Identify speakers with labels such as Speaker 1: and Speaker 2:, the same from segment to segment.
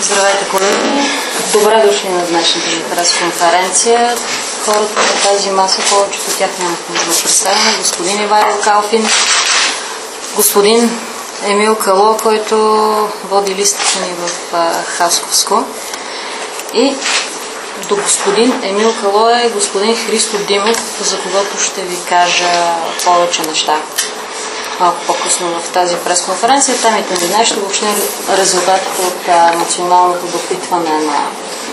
Speaker 1: Здравейте, колеги! Добре дошли на днешната ни пресконференция. Хората на тази маса, повечето от тях нямат нужда да представяме. Господин Ивайло Калфин, господин Емил Кало, който води листата ни в Хасковско, и до господин Емил Кало е господин Христо Димов, за когото ще ви кажа повече неща малко по-късно в тази пресконференция. Темите ни днес ще обобщим резултатите от националното допитване на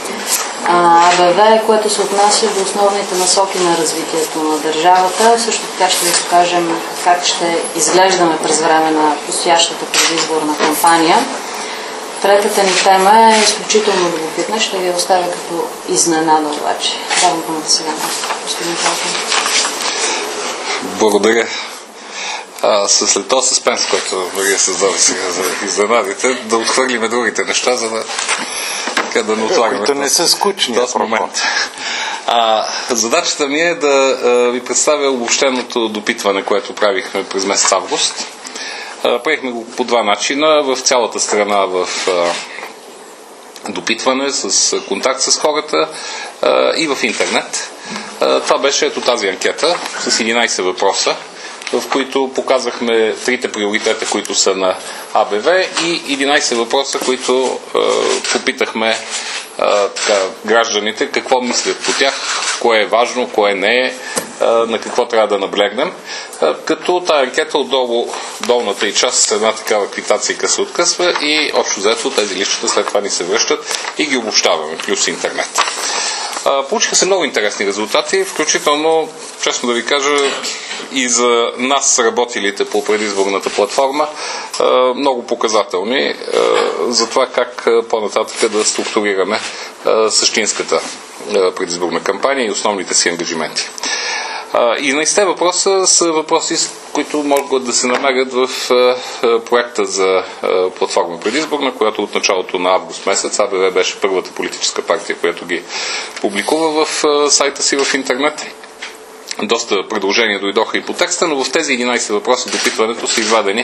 Speaker 1: АБВ, което се отнася до основните насоки на развитието на държавата. Също така ще ви покажем как ще изглеждаме през време на предстоящата предизборна кампания. Третата ни тема е изключително любопитна. Ще ви оставя като изненада обаче. Давам думата сега на господин Калфин.
Speaker 2: Благодаря. След този съспенс, който Мария създаде сега за изненадите, да отхвърлиме другите неща, за да не отлагаме.
Speaker 3: Които не са скучни.
Speaker 2: В този момент. Задачата ми е да ви представя обобщеното допитване, което правихме през месец август. Правихме го по два начина. В цялата страна в допитване, с контакт с хората и в интернет. Това беше ето тази анкета с 11 въпроса, в които показахме трите приоритета, които са на АБВ, и 11 въпроса, които попитахме гражданите какво мислят по тях, кое е важно, кое не е, на какво трябва да наблегнем. Като тази анкета отдолу, долната и част с една такава квитация се откъсва и общо взето тези листчета след това ни се връщат и ги обобщаваме, плюс интернет. Получиха се много интересни резултати, включително, честно да ви кажа, и за нас, работилите по предизборната платформа, много показателни за това как по-нататък да структурираме същинската предизборна кампания и основните си ангажименти. И наистина въпроса са въпроси, които могат да се намерят в проекта за платформа предизборна, която от началото на август месец АБВ беше първата политическа партия, която ги публикува в сайта си в интернет. Доста предложения дойдоха и по текста, но в тези 11 въпроса допитването са извадени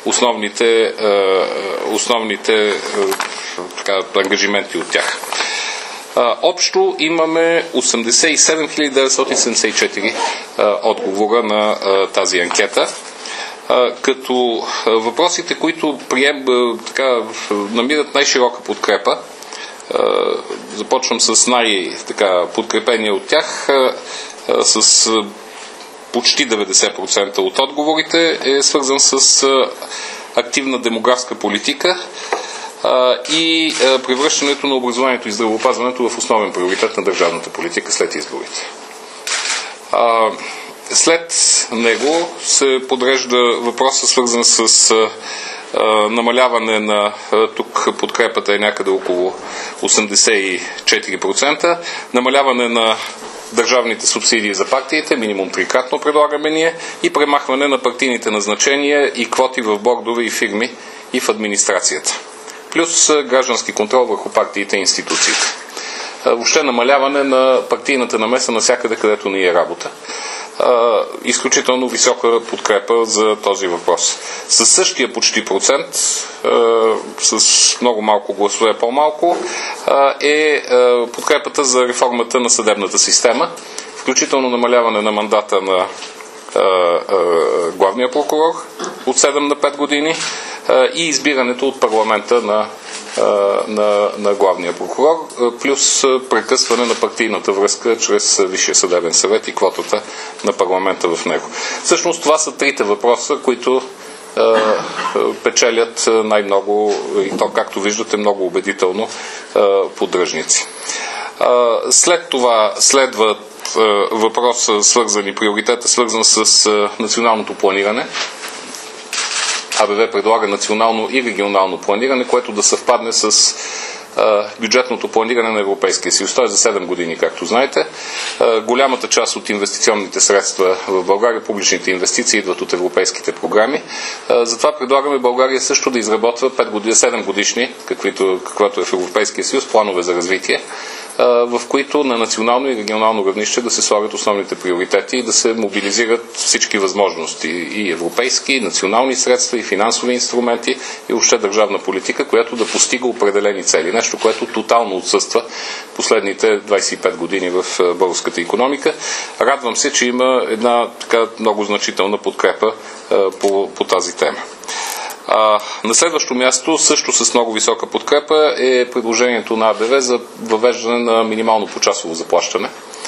Speaker 2: основните ангажименти от тях. Общо имаме 87 974 отговора на тази анкета, като въпросите, които намират най-широка подкрепа, започвам с най-подкрепения от тях, с почти 90% от отговорите е свързан с активна демографска политика и превръщането на образованието и здравеопазването в основен приоритет на държавната политика след изборите. След него се подрежда въпроса, свързан с намаляване на, тук подкрепата е някъде около 84%, намаляване на държавните субсидии за партиите, минимум трикратно предлагаме ние, и премахване на партийните назначения и квоти в бордове и фирми и в администрацията. Плюс граждански контрол върху партиите и институциите. Въобще намаляване на партийната намеса навсякъде, където ни е работа. Изключително висока подкрепа за този въпрос. Със същия почти процент, с много малко гласове по-малко, е подкрепата за реформата на съдебната система, включително намаляване на мандата на главния прокурор от 7 на 5 години и избирането от парламента на главния прокурор, плюс прекъсване на партийната връзка чрез Висшия съдебен съвет и квотата на парламента в него. Всъщност това са трите въпроса, които печелят най-много, и то, както виждате, много убедително поддръжници. След това следват въпроса, приоритета, свързан с националното планиране. АБВ предлага национално и регионално планиране, което да съвпадне с бюджетното планиране на Европейския съюз. Той е за 7 години, както знаете. Голямата част от инвестиционните средства в България, публичните инвестиции, идват от европейските програми. Затова предлагаме България също да изработва 7 годишни, каквато е в Европейския съюз, планове за развитие, в които на национално и регионално равнище да се слагат основните приоритети и да се мобилизират всички възможности и европейски, и национални средства, и финансови инструменти, и въобще държавна политика, която да постига определени цели. Нещо, което тотално отсъства последните 25 години в българската икономика. Радвам се, че има една така много значителна подкрепа по тази тема. На следващо място, също с много висока подкрепа, е предложението на АБВ за въвеждане на минимално почасово заплащане.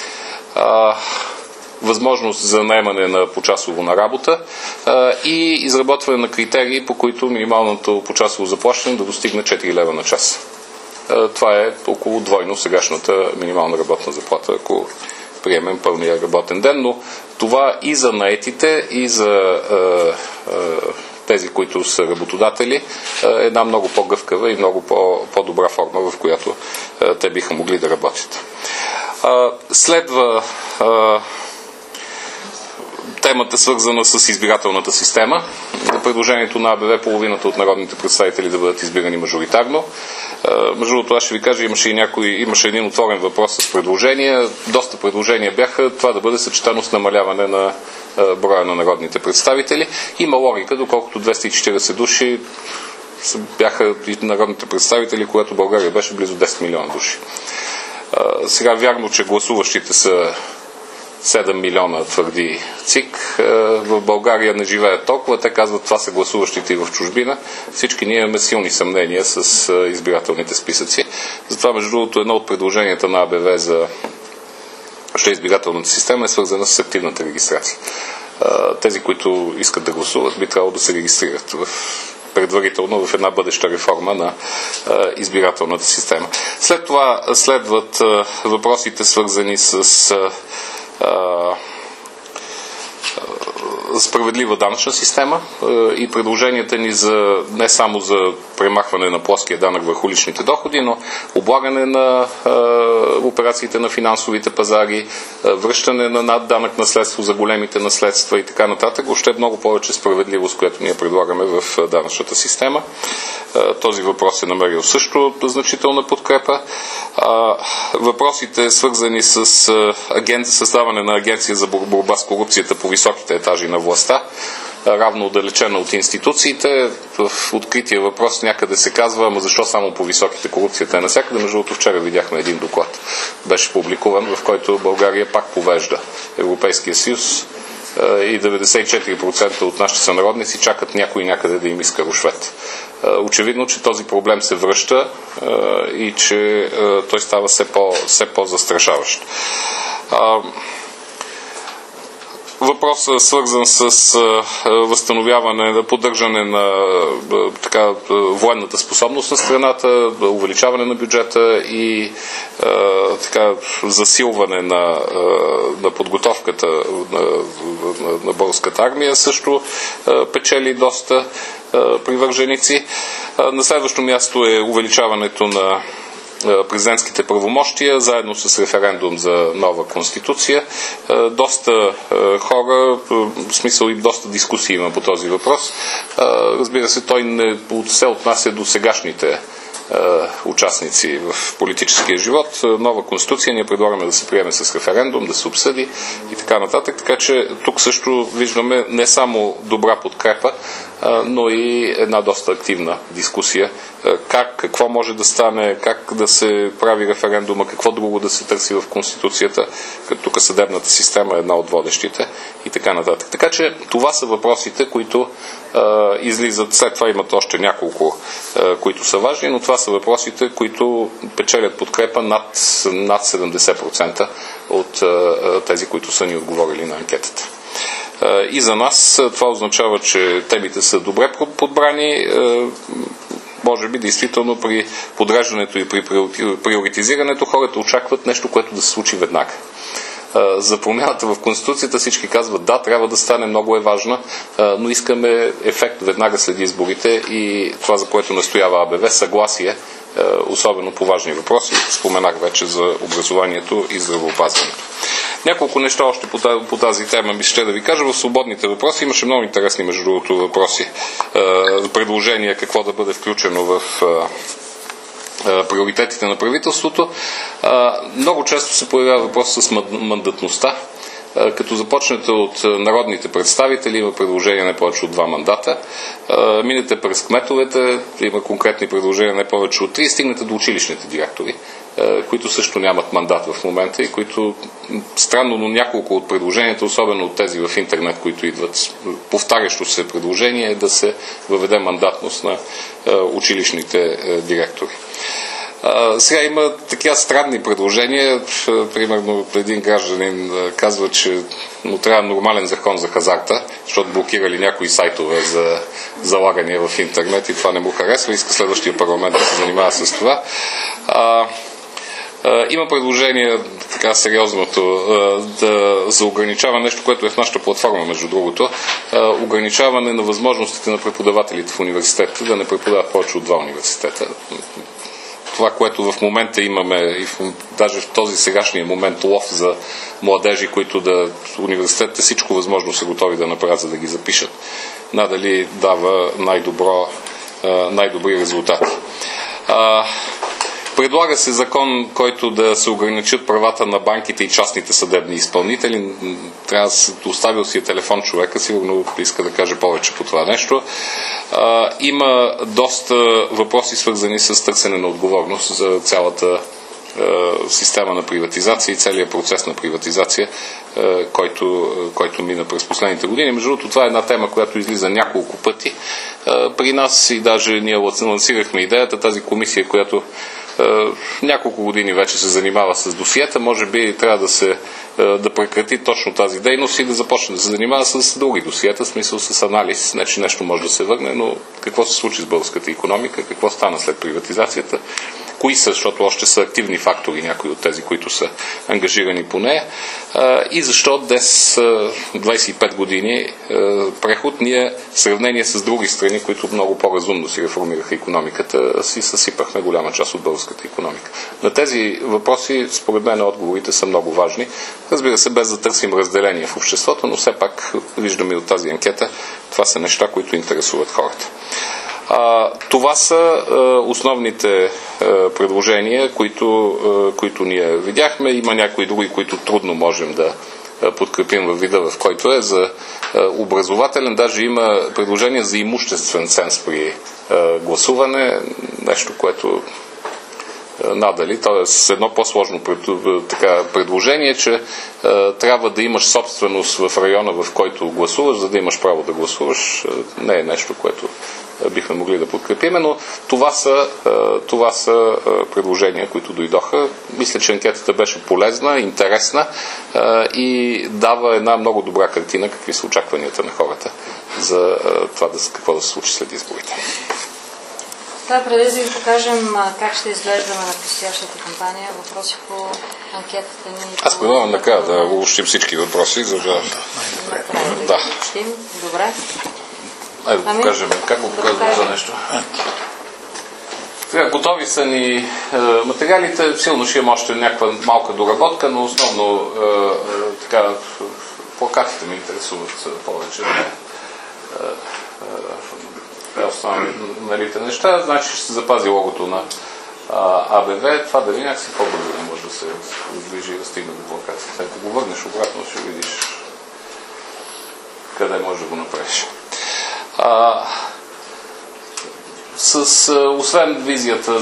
Speaker 2: Възможност за наемане на почасово на работа и изработване на критерии, по които минималното почасово заплащане да достигне 4 лева на час. Това е около двойно сегашната минимална работна заплата, ако приемем пълния работен ден, но това и за наетите, и за тези, които са работодатели, е една много по-гъвкава и много по-добра форма, в която те биха могли да работят. Следва темата, свързана с избирателната система. Предложението на АБВ половината от народните представители да бъдат избирани мажоритарно. Между другото, аз ще ви кажа, имаше един отворен въпрос с предложения. Доста предложения бяха това да бъде съчетано с намаляване на броя на народните представители. Има логика, доколкото 240 души бяха и народните представители, когато България беше близо 10 милиона души. Сега вярно, че гласуващите са 7 милиона, твърди ЦИК. В България не живеят толкова. Те казват, това са гласуващите и в чужбина. Всички ние имаме силни съмнения с избирателните списъци. Затова, между другото, едно от предложенията на АБВ за избирателната система е свързана с активната регистрация. Тези, които искат да гласуват, би трябвало да се регистрират предварително в една бъдеща реформа на избирателната система. След това следват въпросите, свързани с справедлива данъчна система и предложенията ни за не само за премахване на плоския данък върху личните доходи, но облагане на операциите на финансовите пазари, връщане на надданък наследство за големите наследства и така нататък. Още много повече справедливост, която ние предлагаме в данъчната система. Този въпрос е намерил също значителна подкрепа. Въпросите, свързани с създаване на агенция за борба с корупцията по високите етажи на властта, равно отдалечена от институциите. В открития въпрос някъде се казва, ама защо само по високите, корупцията е навсякъде. Между другото, вчера видяхме един доклад, беше публикуван, в който България пак повежда Европейския съюз и 94% от нашите сънародници чакат някой някъде да им иска рушвет. Очевидно, че този проблем се връща и че той става все по-застрашаващ. Въпросът е свързан с възстановяване, поддържане на военната способност на страната, увеличаване на бюджета и засилване на подготовката на българската армия. Също печели доста привърженици. На следващо място е увеличаването на президентските правомощия, заедно с референдум за нова конституция. Доста хора, в смисъл и доста дискусии има по този въпрос. Разбира се, той не се отнася до сегашните участници в политическия живот. Нова конституция ние предлагаме да се приеме с референдум, да се обсъди и така нататък. Така че тук също виждаме не само добра подкрепа, но и една доста активна дискусия. Какво може да стане, как да се прави референдума, какво друго да се търси в Конституцията, като тук съдебната система е една от водещите и така нататък. Така че това са въпросите, които излизат. След това имат още няколко, които са важни, но това са въпросите, които печелят подкрепа над 70% от тези, които са ни отговорили на анкетата. И за нас това означава, че темите са добре подбрани. Може би, действително, при подреждането и при приоритизирането хората очакват нещо, което да се случи веднага. За промяната в Конституцията всички казват, да, трябва да стане, много е важна, но искаме ефект веднага след изборите и това, за което настоява АБВ, съгласие, особено по важни въпроси. Споменах вече за образованието и здравеопазването. Няколко неща още по тази тема ми ще да ви кажа. В свободните въпроси имаше много интересни, между другото, въпроси, предложения какво да бъде включено в приоритетите на правителството. Много често се появява въпрос с мандатността. Като започнете от народните представители, има предложения не повече от 2 мандата. Минете през кметовете, има конкретни предложения не повече от 3, и стигнете до училищните директори, които също нямат мандат в момента и които, странно, но няколко от предложенията, особено от тези в интернет, които идват, повтарящо се предложение, е да се въведе мандатност на училищните директори. Сега има такива странни предложения. Примерно един гражданин казва, че му трябва нормален закон за хазарта, защото блокирали някои сайтове за залагания в интернет и това не му харесва. Иска следващия парламент да се занимава с това. Има предложение, така сериозното, за ограничаване, нещо, което е в нашата платформа, между другото, ограничаване на възможностите на преподавателите в университетите да не преподават повече от 2 университета. Това, което в момента имаме, и даже в този сегашния момент, лов за младежи, които университетите всичко възможно са готови да направят, за да ги запишат, надали дава най-добри резултати. Предлага се закон, който да се ограничат правата на банките и частните съдебни изпълнители. Трябва да се оставил си телефон човека, сигурно иска да каже повече по това нещо. Има доста въпроси, свързани с търсене на отговорност за цялата система на приватизация и целият процес на приватизация, който мина през последните години. Между другото, това е една тема, която излиза няколко пъти при нас и даже ние лансирахме идеята, тази комисия, която няколко години вече се занимава с досиета, може би трябва да прекрати точно тази дейност и да започне да се занимава с други досиета, в смисъл с анализ. Не, че нещо може да се върне, но какво се случи с българската икономика, какво стана след приватизацията, кои са, защото още са активни фактори някои от тези, които са ангажирани по нея, и защо днес, 25 години преход, ние в сравнение с други страни, които много по-разумно си реформираха икономиката, си съсипахме голяма част от българската икономика. На тези въпроси, според мен, отговорите са много важни. Разбира се, без да търсим разделение в обществото, но все пак виждаме от тази анкета, това са неща, които интересуват хората. Това са основните предложения, които ние видяхме. Има някои други, които трудно можем да подкрепим във вида, в който е за образователен. Даже има предложение за имуществен ценз при гласуване. Нещо, което надали. Т.е. едно по-сложно предложение, че трябва да имаш собственост в района, в който гласуваш, за да имаш право да гласуваш. Не е нещо, което бихме могли да подкрепим, но това са предложения, които дойдоха. Мисля, че анкетата беше полезна, интересна и дава една много добра картина какви са очакванията на хората за това какво да се случи след изборите.
Speaker 1: Да, преди да ви покажем как ще изглеждаме на предстоящата кампания, въпроси по анкетата ни.
Speaker 2: Аз предлагам накрая да обобщим всички въпроси, за да...
Speaker 1: Да. Добре.
Speaker 2: Айде да покажем. Как го показваме за нещо? Сега, готови са ни материалите. Силно ще има още някаква малка доработка, но основно плакатите ме интересуват повече. Останалите неща. Значи ще се запази логото на АБВ. Това дали някакси по-бързо не може да се раздвижи и да стигне до плакатите. Ако го върнеш обратно, ще видиш къде може да го направиш. Освен визията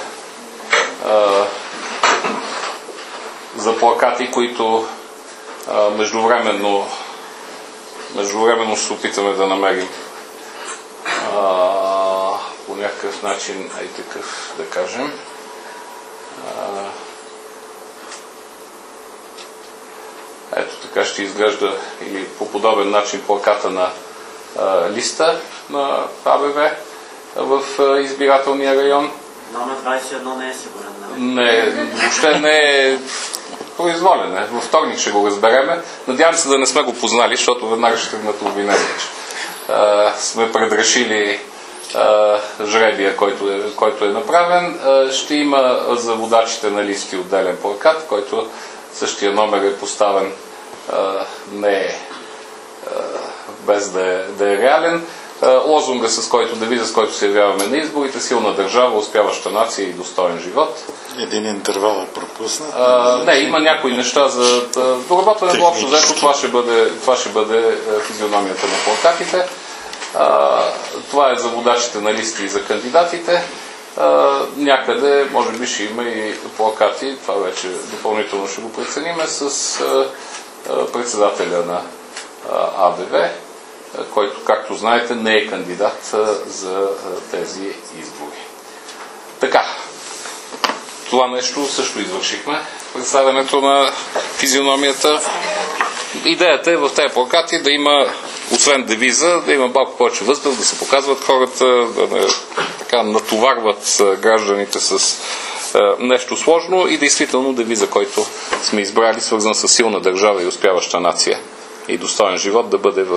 Speaker 2: за плакати, които междувременно ще се опитаме да намерим по някакъв начин, такъв да кажем. Ето така ще изглежда или по подобен начин плаката на листа на АБВ в избирателния район.
Speaker 3: Номер 21 не е сигурен.
Speaker 2: Не, въобще не е произволен. Във вторник ще го разбереме. Надявам се да не сме го познали, защото веднага ще тръгнат обвинения, че сме предрешили жребия, който е направен. Ще има за водачите на листи отделен плакат, който същия номер е поставен без да е реален. лозунга, девиза, с който се явяваме на изборите: силна държава, успяваща нация и достоен живот.
Speaker 4: Един интервал е пропуснат.
Speaker 2: Не, има някои неща за доработване, но общо взето това ще бъде физиономията на плакатите. Това е за водачите на листи и за кандидатите. Някъде, може би, ще има и плакати, това вече допълнително ще го прецениме, с председателя на АБВ, който, както знаете, не е кандидат за тези избори. Така, това нещо също извършихме. Представянето на физиономията. Идеята е в тези плакати да има, освен девиза, да има малко повече въздух, да се показват хората, да не натоварват гражданите с нещо сложно, и действително девиза, който сме избрали, свързан с силна държава и успяваща нация и достоен живот, да бъде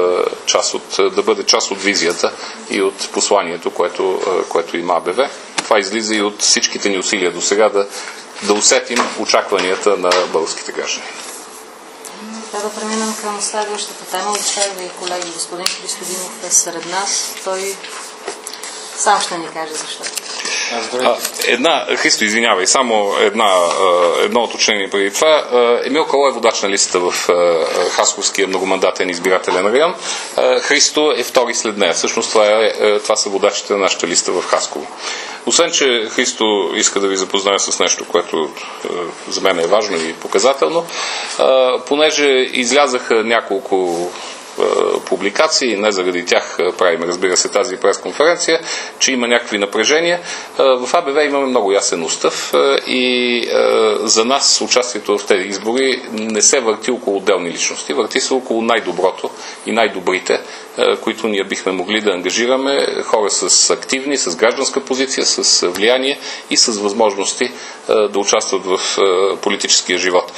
Speaker 2: част от визията и от посланието, което има АБВ. Това излиза и от всичките ни усилия до сега да усетим очакванията на българските граждани.
Speaker 1: Да преминем към следващата тема. Уважаеми колеги, господин Христо Димов е сред нас. Той сам ще ни каже защо.
Speaker 2: Христо, извинявай, само едно уточнение преди това. Емил Кало е водач на листата в Хасковския многомандатен избирателен район. Христо е втори след нея. Всъщност това са водачите на нашата листа в Хасково. Освен, че Христо иска да ви запознае с нещо, което за мен е важно и показателно, понеже излязаха няколко публикации, не заради тях правим, разбира се, тази пресконференция, че има някакви напрежения. В АБВ имаме много ясен устав и за нас участието в тези избори не се върти около отделни личности, върти се около най-доброто и най-добрите, които ние бихме могли да ангажираме, хора с активни, с гражданска позиция, с влияние и с възможности да участват в политическия живот.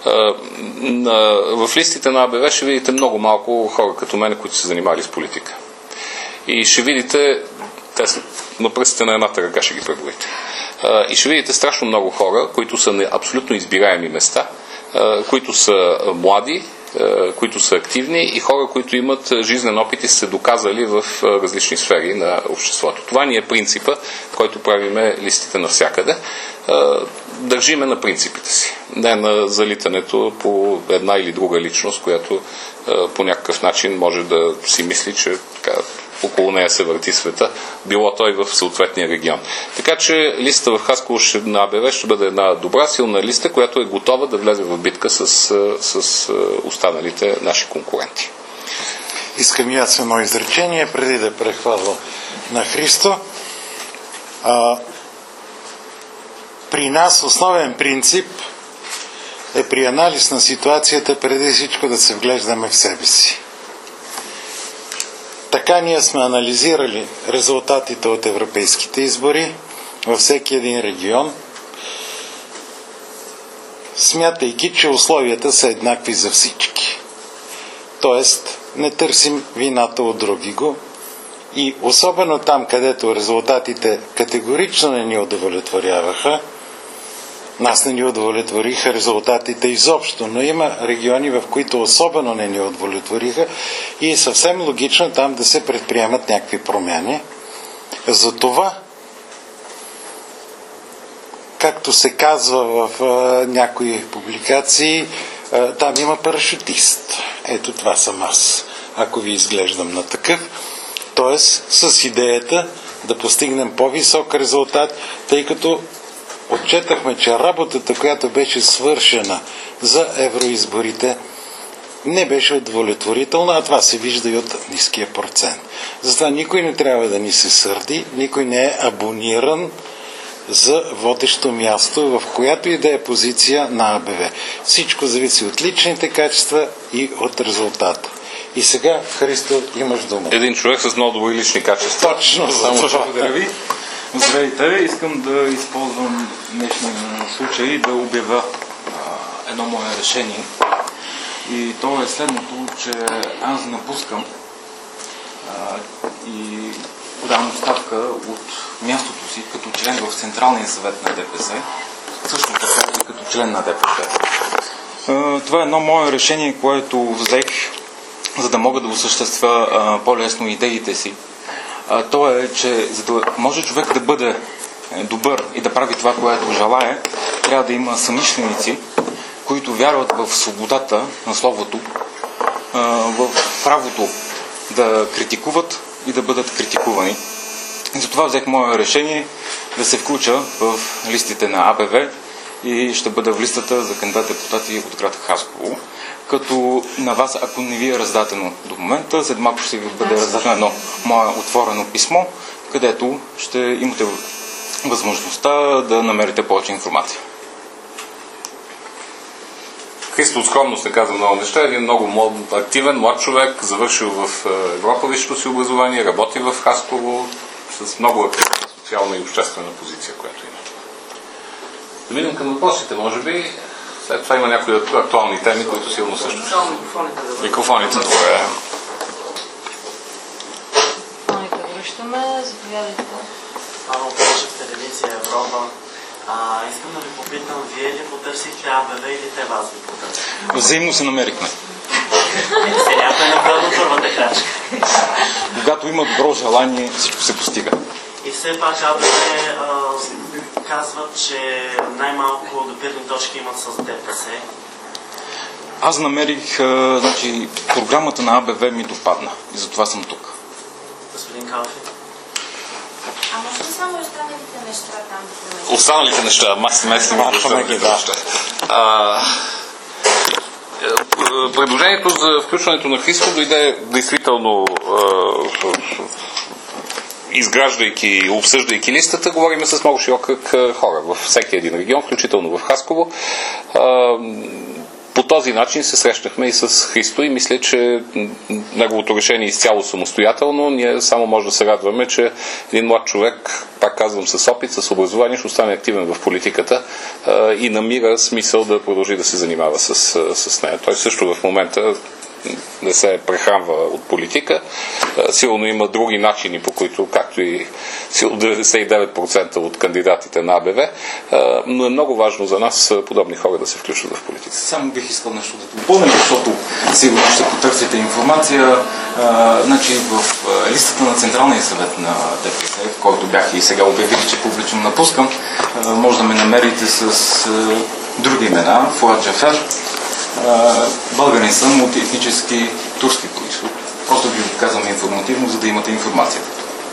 Speaker 2: В листите на АБВ ще видите много малко хора като мен, които се занимавали с политика. И ще видите, на пръстите на едната ръка ще ги преброите. И ще видите страшно много хора, които са на абсолютно избираеми места, които са млади, които са активни и хора, които имат жизнен опит и са се доказали в различни сфери на обществото. Това ни е принципа, който правиме листите навсякъде. Държиме на принципите си, не на залитането по една или друга личност, която по някакъв начин може да си мисли, че около нея се върти света, било той в съответния регион. Така че листа в Хасково на АБВ ще бъде една добра, силна листа, която е готова да влезе в битка с останалите наши конкуренти.
Speaker 4: Искам и аз едно изречение, преди да прехваля на Христо. При нас основен принцип е при анализ на ситуацията преди всичко да се вглеждаме в себе си. Така ние сме анализирали резултатите от европейските избори във всеки един регион, смятайки, че условията са еднакви за всички. Тоест, не търсим вината от другиго и особено там, където резултатите категорично не ни удовлетворяваха, нас не ни удовлетвориха резултатите изобщо, но има региони, в които особено не ни удовлетвориха и е съвсем логично там да се предприемат някакви промени. Затова, както се казва в някои публикации, там има парашутист. Ето това съм аз, ако ви изглеждам на такъв. Тоест, с идеята да постигнем по-висок резултат, тъй като отчетахме, че работата, която беше свършена за евроизборите, не беше удовлетворителна, а това се вижда и от ниския процент. Затова никой не трябва да ни се сърди, никой не е абониран за водещо място, в която и да е позиция на АБВ. Всичко зависи от личните качества и от резултата. И сега, Христо, имаш дума.
Speaker 2: Един човек с много добри лични качества.
Speaker 4: Точно за
Speaker 5: Само
Speaker 4: това.
Speaker 5: благодаря ви. Здравейте, искам да използвам днешния случай и да обявя едно мое решение. И то е следното, че аз напускам и подавам оставка от мястото си като член в Централния съвет на ДПС, също така и като член на ДПС. Това е едно мое решение, което взех за да мога да осъществя по-лесно идеите си. То е, че за да може човек да бъде добър и да прави това, което желае, трябва да има съмишленици, които вярват в свободата на словото, в правото да критикуват и да бъдат критикувани. И затова взех мое решение да се включа в листите на АБВ и ще бъда в листата за кандидат-депутати от град Хасково. Като на вас, ако не ви е раздадено до момента, след малко ще ви бъде раздадено едно мое отворено писмо, където ще имате възможността да намерите повече информация.
Speaker 2: Христо скромно се каза много неща. Един много активен, млад човек, завършил в Европа висшето си образование, работи в Хасково с много активна социална и обществена позиция, която има. Да минем към въпросите, може би. След това има някои актуални теми, които силно също ще... Микрофоните, добре.
Speaker 1: Микрофоните връщаме. Заповядайте.
Speaker 3: Павел Пълшев, телевизия Европа. Искам да ви попитам, вие ли потърсихте АБВ или те вас ви потърсихте?
Speaker 5: Взаимно се намерихме.
Speaker 3: Сега е направо първата крачка.
Speaker 5: Когато има добро желание, всичко се постига.
Speaker 3: И все пак АБВ казват, че най-малко допирни точки имат с ДПС.
Speaker 5: Аз намерих, програмата на АБВ ми допадна и затова съм тук.
Speaker 3: Господин Калфи.
Speaker 6: А може ли само останалите неща там да променим?
Speaker 2: Останалите неща, махаме ги, да. Предложението за включването на Христо дойде действително изграждайки, обсъждайки листата, говорим с много широк кръг хора във всеки един регион, включително в Хасково. По този начин се срещнахме и с Христо и мисля, че неговото решение е изцяло самостоятелно. Ние само може да се радваме, че един млад човек, пак казвам, с опит, с образование, ще остане активен в политиката и намира смисъл да продължи да се занимава с нея. Той също в момента не се прехранва от политика. Сигурно има други начини, по които, както и 99% от кандидатите на АБВ, но е много важно за нас подобни хора да се включват в политика.
Speaker 5: Само бих искал нещо да допълня, защото сигурно ще потърсите информация. В листата на Централния съвет на ДПС, в който бях и сега обявих, че публично напускам, може да ме намерите с други имена. Фуад Джафер. Българин съм от етнически турски произход. Просто ви го казвам информативно, за да имате информацията.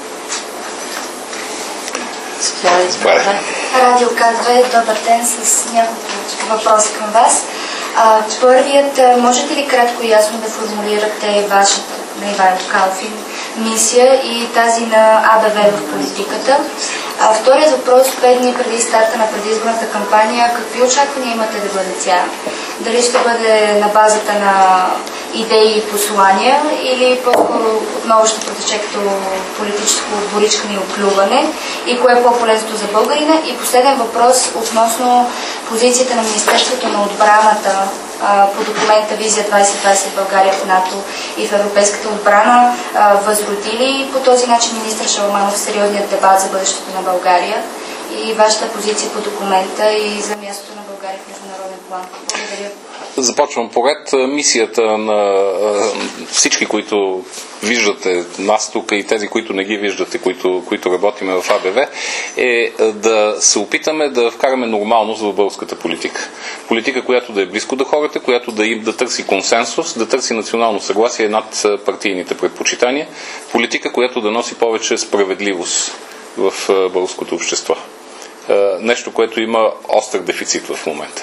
Speaker 6: Радио К2, добър ден, с няколко въпроси към вас. Първият, можете ли кратко и ясно да формулирате вашата, на Ивайло Калфин, мисия и тази на АБВ в политиката? Вторият въпрос, 5 дни преди старта на предизборната кампания, какви очаквания имате да бъде тя? Дали ще бъде на базата на идеи и послания или по-скоро отново ще протече като политическо отборичкане и оплюване? И кое е по-полезното за българина? И последен въпрос относно позицията на Министерството на отбраната по документа Визия 2020 България в НАТО и в европейската отбрана. Възроди ли по този начин министър Шаламанов сериозният дебат за бъдещето на България и вашата позиция по документа и за мястото на България в международен план? Благодаря.
Speaker 2: Започвам поред. Мисията на всички, които виждате нас тук и тези, които не ги виждате, които работиме в АБВ, е да се опитаме да вкараме нормалност в българската политика. Политика, която да е близко до хората, която да търси консенсус, да търси национално съгласие над партийните предпочитания. Политика, която да носи повече справедливост в българското общество. Нещо, което има остър дефицит в момента.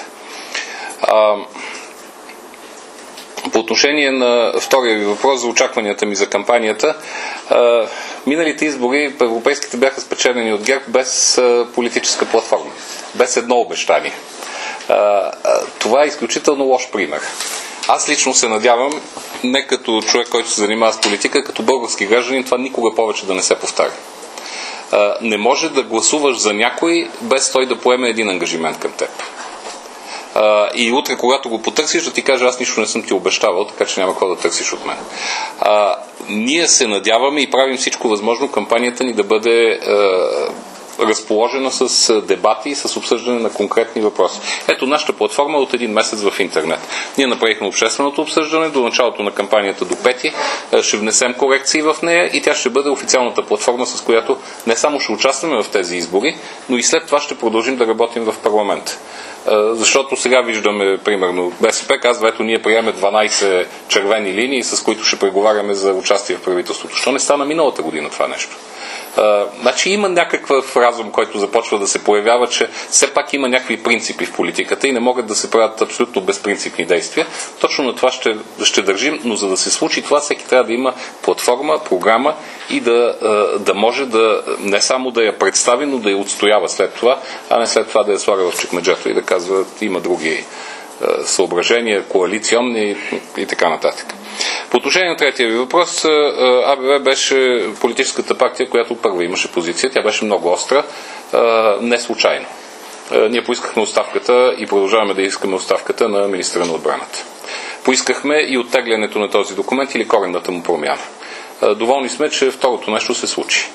Speaker 2: По отношение на втория ви въпрос за очакванията ми за кампанията, миналите избори европейските бяха спечелени от ГЕРБ без политическа платформа, без едно обещание. Това е изключително лош пример. Аз лично се надявам, не като човек, който се занимава с политика, като български гражданин, това никога повече да не се повтаря. Не може да гласуваш за някой, без той да поеме един ангажимент към теб. И утре, когато го потърсиш, да ти каже, аз нищо не съм ти обещавал, така че няма какво да търсиш от мен. Ние се надяваме и правим всичко възможно кампанията ни да бъде разположена с дебати и с обсъждане на конкретни въпроси. Ето, нашата платформа е от един месец в интернет. Ние направихме общественото обсъждане до началото на кампанията до 5. Ще внесем корекции в нея и тя ще бъде официалната платформа, с която не само ще участваме в тези избори, но и след това ще продължим да работим в парламент. Защото сега виждаме, примерно, БСП казва, ето ние приеме 12 червени линии, с които ще преговаряме за участие в правителството. Що не стана миналата година това нещо? Значи има някакъв разум, който започва да се появява, че все пак има някакви принципи в политиката и не могат да се правят абсолютно безпринципни действия. Точно на това ще държим, но за да се случи това, всеки трябва да има платформа, програма и да може да не само да я представи, но да я отстоява след това, а не след това да я слага в чекмеджето и да казва, има други съображения, коалиционни и така нататък. По отношение на третия ви въпрос, АБВ беше политическата партия, която първа имаше позиция. Тя беше много остра, не случайно. Ние поискахме оставката и продължаваме да искаме оставката на министъра на отбраната. Поискахме и оттеглянето на този документ или коренната му промяна. Доволни сме, че второто нещо се случи.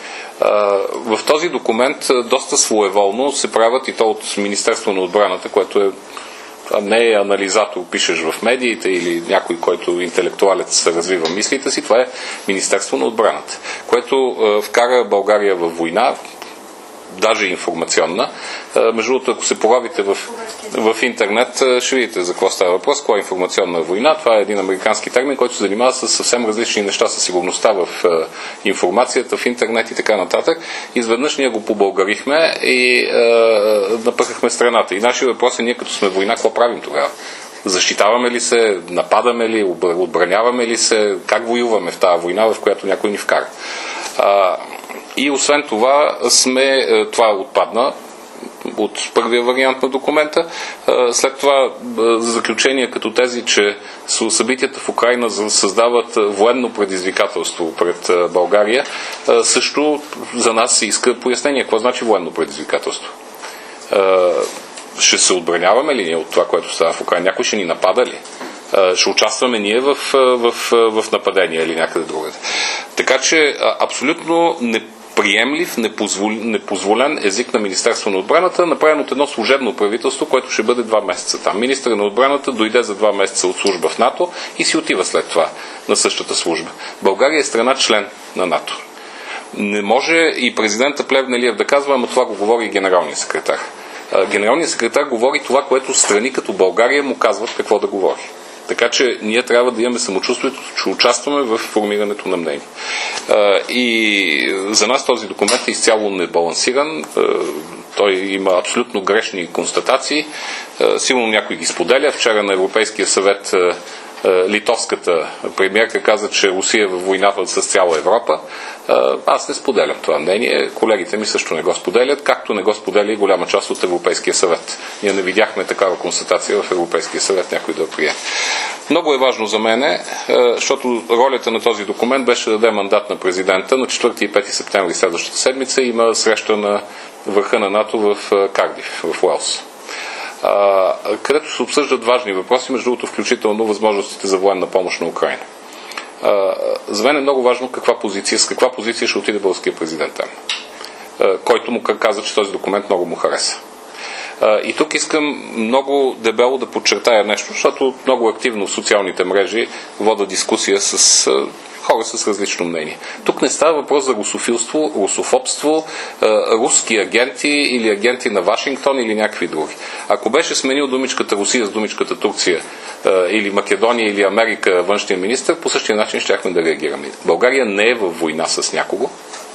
Speaker 2: В този документ доста своеволно се правят и то от Министерство на отбраната, което е не е анализатор, пишеш в медиите или някой, който интелектуалец развива мислите си, това е Министерство на отбраната, което вкара България в война, даже информационна. Между другото, ако се поровите в интернет, ще видите за какво става въпрос, кога е информационна война. Това е един американски термин, който се занимава с съвсем различни неща, със сигурността в информацията, в интернет и така нататък. Изведнъж ние го побългарихме и напъхахме страната. И нашия въпрос е, ние като сме война, какво правим тогава? Защитаваме ли се, нападаме ли, отбраняваме ли се, как воюваме в тази война, в която някой ни вкара? И освен това, това отпадна от първия вариант на документа. След това заключения като тези, че събитията в Украйна създават военно предизвикателство пред България, също за нас се иска пояснение. Какво значи военно предизвикателство? Ще се отбраняваме ли ние от това, което става в Украйна? Някой ще ни напада ли? Ще участваме ние в нападение или някъде другаде. Така че абсолютно неприемлив, непозволен език на Министерство на отбраната, направен от едно служебно правителство, което ще бъде 2 месеца там. Министърът на отбраната дойде за 2 месеца от служба в НАТО и си отива след това на същата служба. България е страна член на НАТО. Не може и президента Плевнелиев да казва, ама това го говори и генералният секретар. Генералният секретар говори това, което страни като България му казват какво да говори. Така че ние трябва да имаме самочувствието, че участваме в формирането на мнение. И за нас този документ е изцяло небалансиран. Той има абсолютно грешни констатации. Сигурно някой ги споделя. Вчера на Европейския съвет литовската премиерка каза, че Русия е във войната с цяла Европа. Аз не споделям това мнение. Колегите ми също не го споделят, както не го споделя и голяма част от Европейския съвет. Ние не видяхме такава констатация в Европейския съвет, някой да я прие. Много е важно за мене, защото ролята на този документ беше да даде мандат на президента. На 4 и 5 септември следващата седмица има среща на върха на НАТО в Кардиф, в Уелс, където се обсъждат важни въпроси, между другото включително възможностите за военна помощ на Украйна. За мен е много важно с каква позиция ще отиде българския президент там, който му каза, че този документ много му хареса. И тук искам много дебело да подчертая нещо, защото много активно в социалните мрежи вода дискусия с хора с различно мнение. Тук не става въпрос за русофилство, русофобство, руски агенти или агенти на Вашингтон или някакви други. Ако беше сменил думичката Русия с думичката Турция или Македония или Америка външния министър, по същия начин щяхме да реагираме. България не е във война с някого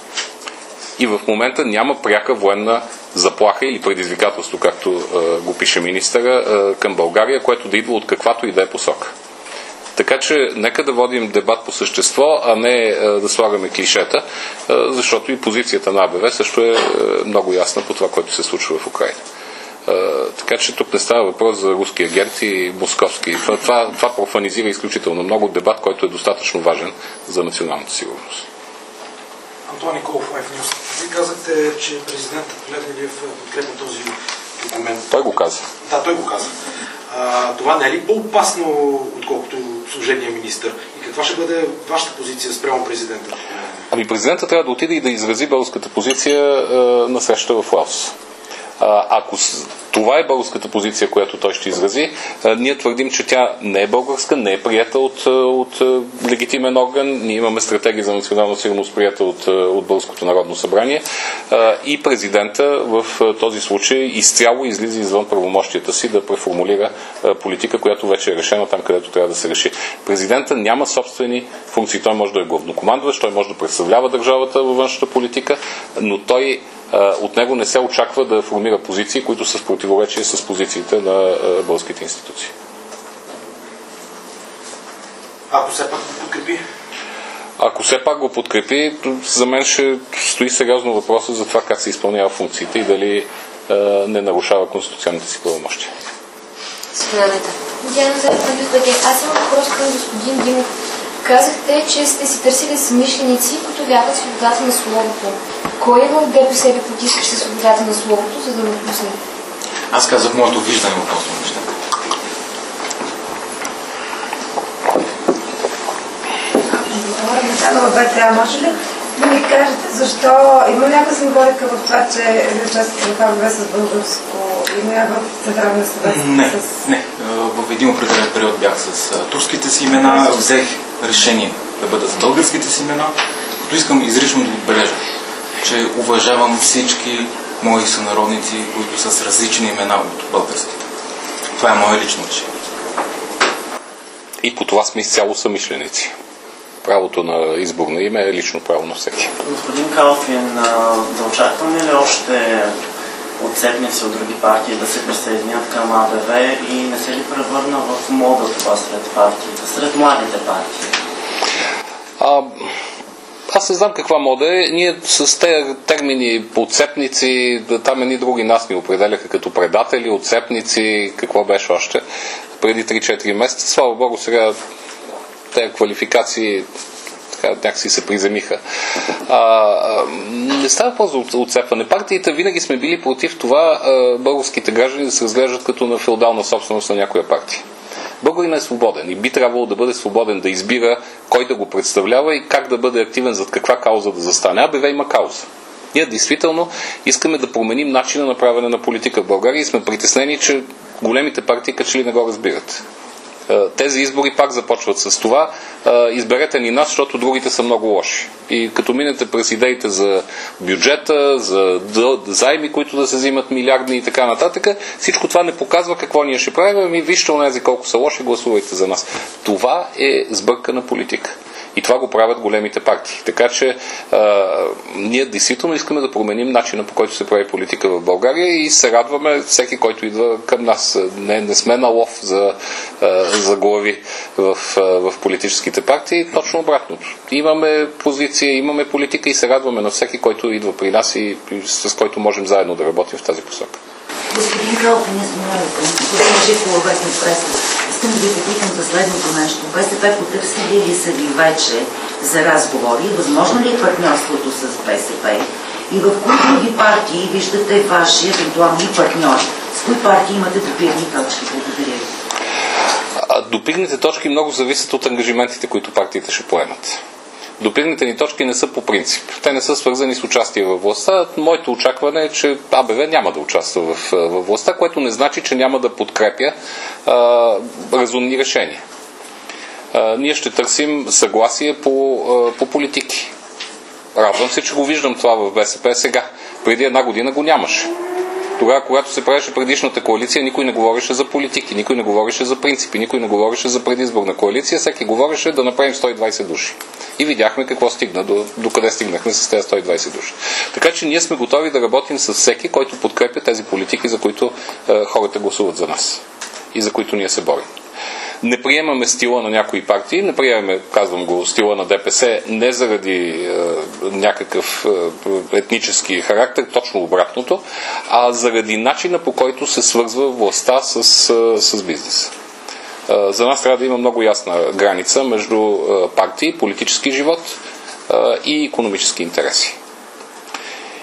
Speaker 2: и в момента няма пряка военна заплаха или предизвикателство, както го пише министъра, към България, което да идва от каквато и да е посока. Така че нека да водим дебат по същество, а не да слагаме клишета, защото и позицията на АБВ също е много ясна по това, което се случва в Украйна. Така че тук не става въпрос за руски агенти и московски. Това профанизира изключително много дебат, който е достатъчно важен за националната сигурност.
Speaker 7: Антон Николов, iFnews. Вие казахте, че президентът Плевнелиев подкрепя този документ.
Speaker 2: Той го каза.
Speaker 7: Да, той го каза. Това не е ли по-опасно, отколкото служебния министър? И каква ще бъде вашата позиция спрямо президента?
Speaker 2: Президента трябва да отиде и да изрази българската позиция на среща в Лаос. Ако това е българската позиция, която той ще изрази, ние твърдим, че тя не е българска, не е приета от легитимен орган. Ние имаме стратегия за национална сигурност, приета от Българското народно събрание, и президента в този случай изцяло излиза извън правомощията си да преформулира политика, която вече е решена там, където трябва да се реши. Президента няма собствени функции. Той може да е главнокомандващ, той може да представлява държавата във външната политика, но той от него не се очаква да формира позиции, които са в противоречие с позициите на българските институции.
Speaker 7: Ако все пак го подкрепи?
Speaker 2: Ако все пак го подкрепи, за мен ще стои сериозно въпроса за това как се изпълнява функциите и дали не нарушава конституционните си правомощия.
Speaker 1: Съгледайте.
Speaker 6: Диана Зарев, аз имам въпрос към господин Димов. Казахте, че сте си търсили съмишленици, които вярват в свободата на словото. Кой е в ДПС ви потискаше свободата на словото, за да го пусне?
Speaker 5: Аз казах моето виждане относно нещата.
Speaker 8: Може ли да ми кажете защо има някаква символика в това, че част от АБВ с българско име в Централния съвет?
Speaker 5: Не. В един определен период бях с турските си имена, взех решение да бъда с българските си имена, като искам изрично да отбележа, че уважавам всички мои сънародници, които са с различни имена от българските. Това е мое лично решение.
Speaker 2: И по това сме изцяло съмишленици. Правото на избор на име е лично право на всеки.
Speaker 3: Господин Калфин, да очакваме ли още отцепници от други партии да се присъединят към АБВ и не се ли превърна в мода това сред партиите, сред младите партии?
Speaker 2: Аз не знам каква мода е. Ние с тези термини отцепници, там едни други нас ни определяха като предатели, отцепници, какво беше още преди 3-4 месеца. Слава Богу, сега тези квалификации някакси се приземиха. Не става въпрос за отцепване. Партиите винаги сме били против това българските граждани да се разглеждат като на феодална собственост на някоя партия. Българин е свободен и би трябвало да бъде свободен да избира кой да го представлява и как да бъде активен, зад каква кауза да застане. АБВ има кауза. Ние действително искаме да променим начина на правене на политика в България и сме притеснени, че големите партии като че ли не го разбират. Тези избори пак започват с това. Изберете ни нас, защото другите са много лоши. И като минете през идеите за бюджета, за заеми, които да се взимат милиардни и така нататък, всичко това не показва какво ние ще правим. Ами вижте онези колко са лоши, гласувайте за нас. Това е сбъркана политика. И това го правят големите партии. Така че ние действително искаме да променим начина, по който се прави политика в България и се радваме всеки, който идва към нас. Не сме на лов за глави в политическите партии. Точно обратното. Имаме позиция, имаме политика и се радваме на всеки, който идва при нас и с който можем заедно да работим в тази посока.
Speaker 9: Господин Калфин, ние сме много господин Живкова, вестник преса. Искам да ви попитам за следното нещо. БСП потърсили ли са ви вече за разговори? Възможно ли е партньорството с БСП? И в кои други партии виждате ваши евентуални партньори? С кои партии имате допирни точки? Благодаря ви.
Speaker 2: Допирните точки много зависят от ангажиментите, които партиите ще поемат. Допирните ни точки не са по принцип. Те не са свързани с участие във властта. Моето очакване е, че АБВ няма да участва във властта, което не значи, че няма да подкрепя разумни решения. Ние ще търсим съгласие по политики. Радвам се, че го виждам това в БСП сега. Преди една година го нямаше. Тогава, когато се правеше предишната коалиция, никой не говореше за политики, никой не говореше за принципи, никой не говореше за предизборна коалиция, всеки говореше да направим 120 души. И видяхме какво стигна, до къде стигнахме с тези 120 души. Така че ние сме готови да работим с всеки, който подкрепя тези политики, за които хората гласуват за нас и за които ние се борим. Не приемаме стила на някои партии, не приемаме, казвам го, стила на ДПС не заради някакъв етнически характер, точно обратното, а заради начина, по който се свързва властта с бизнеса. За нас трябва да има много ясна граница между партии, политически живот и икономически интереси.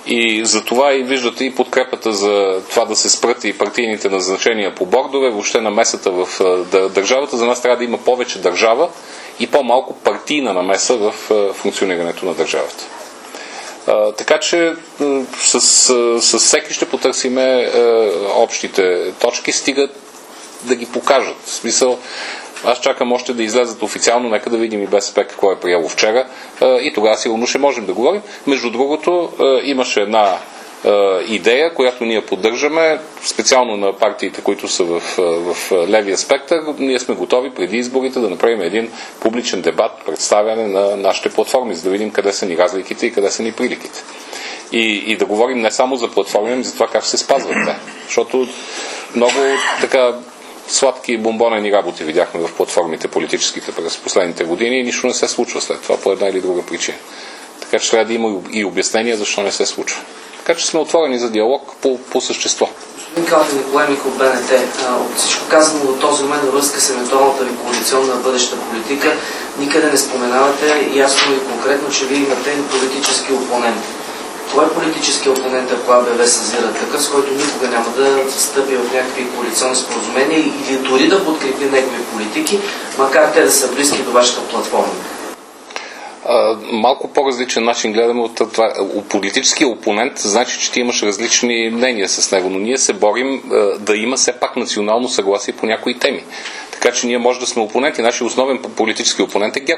Speaker 2: И за това и виждате и подкрепата за това да се спрат и партийните назначения по бордове, въобще намесата в държавата. За нас трябва да има повече държава и по-малко партийна намеса в функционирането на държавата. Така че с всеки ще потърсиме общите точки, стига да ги покажат. В смисъл, аз чакам още да излезат официално, нека да видим и БСП какво е приело вчера и тогава сигурно ще можем да говорим. Между другото, имаше една идея, която ние поддържаме, специално на партиите, които са в левия спектър. Ние сме готови преди изборите да направим един публичен дебат, представяне на нашите платформи, за да видим къде са ни разликите и къде са ни приликите. И да говорим не само за платформи, но за това как се спазват те. Защото много така сладки бомбонени работи видяхме в платформите политическите през последните години и нищо не се случва след това по една или друга причина. Така че трябва да има и обяснение защо не се случва. Така че сме отворени за диалог по същество.
Speaker 10: Господин Калфин, Николай Миков, БНТ. От всичко казано до този момент във връзка с евентуалната ви коалиционна бъдеща политика, никъде не споменавате ясно и конкретно, че вие имате политически опонент. Кой политически опонент, ако АБВ съзира такъв, с който никога няма да стъпи в някакви коалиционни споразумения или дори да подкрепи негови политики, макар те да са близки до вашата платформа?
Speaker 2: Малко по-различен начин гледаме от това. Политическия опонент значи, че ти имаш различни мнения с него, но ние се борим да има все пак национално съгласие по някои теми. Така че ние може да сме опоненти. Нашия основен политически опонент е ГЕРБ.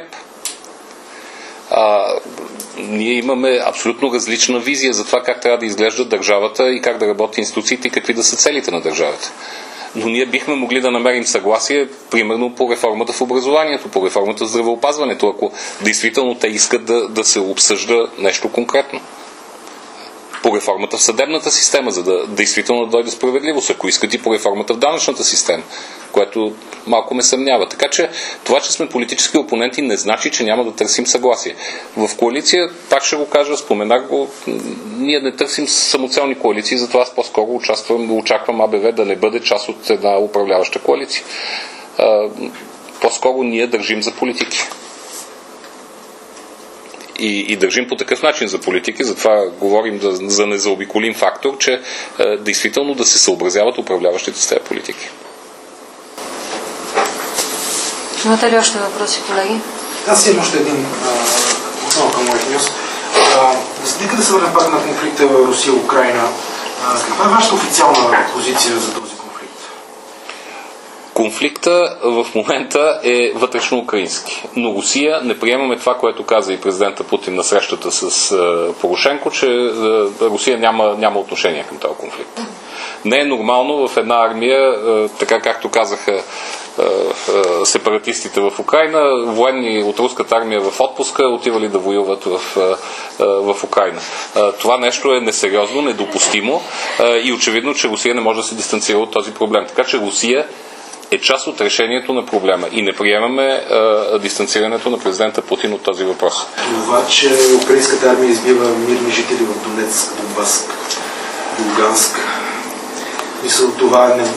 Speaker 2: Ние имаме абсолютно различна визия за това как трябва да изглежда държавата и как да работи институциите и какви да са целите на държавата. Но ние бихме могли да намерим съгласие, примерно по реформата в образованието, по реформата в здравеопазването, ако действително те искат да се обсъжда нещо конкретно. По реформата в съдебната система, за да действително да дойде справедливост, ако искат и по реформата в данъчната система, което малко ме съмнява. Така че това, че сме политически опоненти, не значи, че няма да търсим съгласие. В коалиция, пак ще го кажа, споменах го, ние не търсим самоцелни коалиции, затова аз по-скоро очаквам АБВ да не бъде част от една управляваща коалиция. По-скоро ние държим за политики. И държим по такъв начин за политики, затова говорим за незаобиколим фактор, че действително да се съобразяват управляващите с тези политики.
Speaker 1: Имате ли още въпроси, колеги?
Speaker 7: Аз имам още един отново към моят нюс. Нека да се върнем пак на конфликта в Русия-Украйна. Каква е вашата официална позиция за този конфликт?
Speaker 2: Конфликта в момента е вътрешно-украински. Но Русия, не приемаме това, което каза и президента Путин на срещата с Порошенко, че Русия няма отношение към този конфликт. Не е нормално в една армия, така както казаха сепаратистите в Украйна, военни от руската армия в отпуска отивали да воюват в Украйна. Това нещо е несериозно, недопустимо и очевидно, че Русия не може да се дистанцира от този проблем. Така че Русия е част от решението на проблема и не приемаме дистанцирането на президента Путин от този въпрос.
Speaker 7: Това, че украинската армия избива мирни жители в Донецк, Донбаск, Луганск, мисля, това не...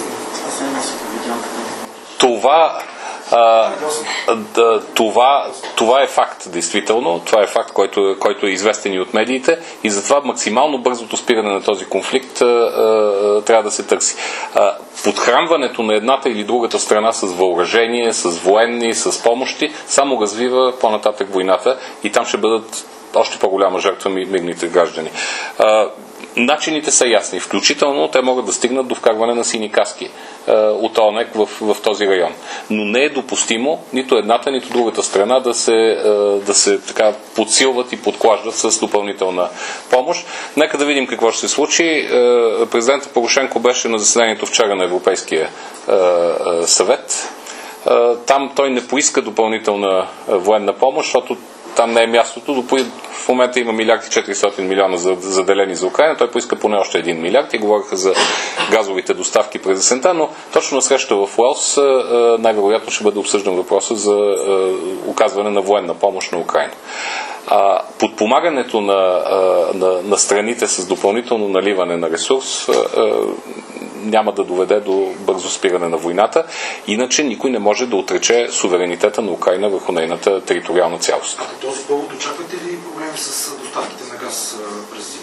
Speaker 2: Това е факт, действително. Това е факт, който е известен и от медиите и затова максимално бързото спиране на този конфликт трябва да се търси. Подхранването на едната или другата страна с въоръжение, с военни, с помощи, само развива по-нататък войната и там ще бъдат още по-голяма жертва мирните граждани. Начините са ясни. Включително те могат да стигнат до вкарване на сини каски от ОНЕК в този район. Но не е допустимо нито едната, нито другата страна да се така подсилват и подклаждат с допълнителна помощ. Нека да видим какво ще се случи. Президентът Порошенко беше на заседанието вчера на Европейския съвет. Там той не поиска допълнителна военна помощ, защото там не е мястото. В момента има 1,4 милиарда заделени за Украйна. Той поиска поне още 1 милиард и говориха за газовите доставки през есента, но точно на среща в Уелс най-вероятно ще бъде обсъждан въпроса за оказване на военна помощ на Украйна. Подпомагането на страните с допълнително наливане на ресурс няма да доведе до бързо спиране на войната. Иначе никой не може да отрече суверенитета на Украйна върху нейната териториална цялост.
Speaker 7: По този повод очаквате ли проблеми с доставките на газ през зимата?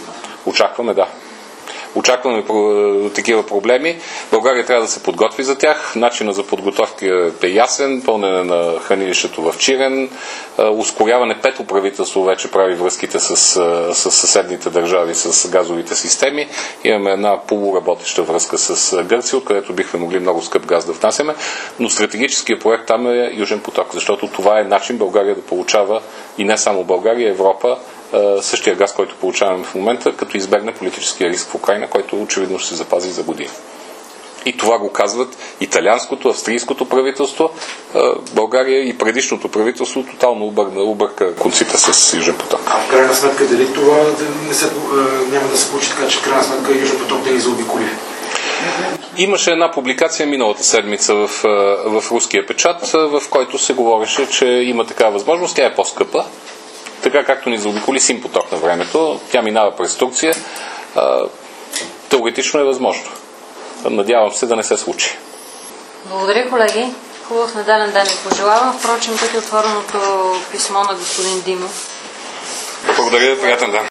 Speaker 2: Очакваме, да. Очакваме такива проблеми. България трябва да се подготви за тях. Начинът за подготовка е ясен. Пълнене на хранилището в Чирен. Ускоряване, пето правителство вече прави връзките с съседните държави, с газовите системи. Имаме една полуработеща връзка с Гърция, откъдето бихме могли много скъп газ да внасяме. Но стратегическият проект там е Южен поток, защото това е начин България да получава, и не само България, Европа, същия газ, който получаваме в момента, като избегне политическия риск в Украйна, който очевидно ще се запази за години. И това го казват италианското, австрийското правителство. България и предишното правителство тотално обърка конците с Южен поток.
Speaker 7: А в крайна сметка дали това няма да се получи така, че в крайна сметка Южен поток да ни заобиколи?
Speaker 2: Имаше една публикация миналата седмица в руския печат, в който се говореше, че има такава възможност. Тя е по-скъпа. Така както ни заобиколи Син поток на времето. Тя минава през Турция. Теоретично е възможно. Надявам се да не се случи.
Speaker 1: Благодаря, колеги. Хубав неделен ден ви пожелавам. Впрочем, тук е отвореното писмо на господин Димов.
Speaker 2: Благодаря, приятен ден.